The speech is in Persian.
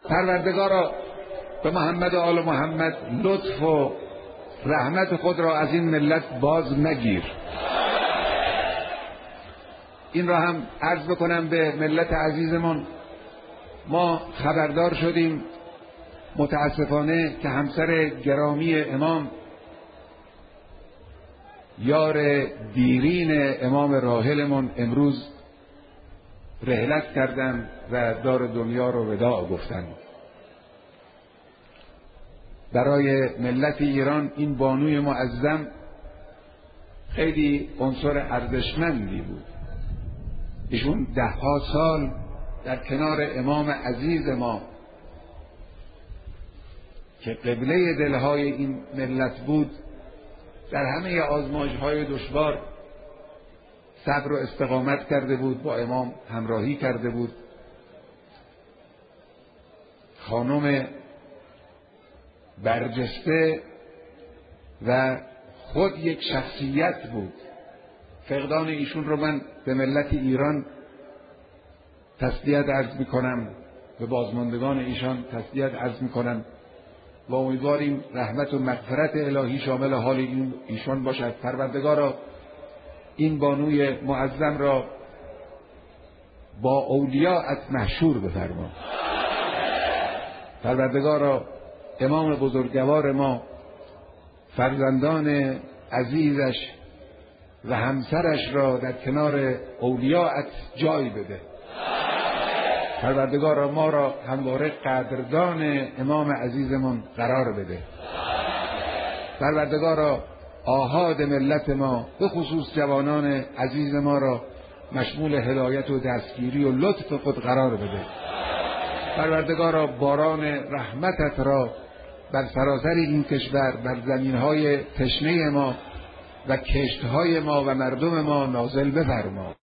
پروردگارا به محمد و آل محمد لطف و رحمت خود را از این ملت باز مگیر. این را هم عرض بکنم به ملت عزیزمون، ما خبردار شدیم متاسفانه که همسر گرامی امام، یار دیرین امام راحلمون، امروز رحلت کردن و دار دنیا رو وداع گفتن. برای ملت ایران این بانوی معظم خیلی عنصر ارزشمندی بود. ایشون 10 سال در کنار امام عزیز ما که قبله دلهای این ملت بود، در همه آزمایش‌های دشوار صبر و استقامت کرده بود، با امام همراهی کرده بود. خانم برجسته و خود یک شخصیت بود. فقدان ایشون رو من به ملت ایران تسلیت عرض میکنم، به بازماندگان ایشان تسلیت عرض میکنم و امیدواریم رحمت و مغفرت الهی شامل حال ایشان باشد. پروردگارا این بانوی معظم را با اولیاءت محشور بفرما. پروردگارا امام بزرگوار ما، فرزندان عزیزش و همسرش را در کنار اولیاءت جای بده. پروردگارا ما را همواره قدردان امام عزیزمون قرار بده. پروردگارا آحاد ملت ما، به خصوص جوانان عزیز ما را مشمول هدایت و دستگیری و لطف خود قرار بده. پروردگارا باران رحمتت را بر سراسر این کشور، بر زمینهای تشنه ما و کشتهای ما و مردم ما نازل بفرما.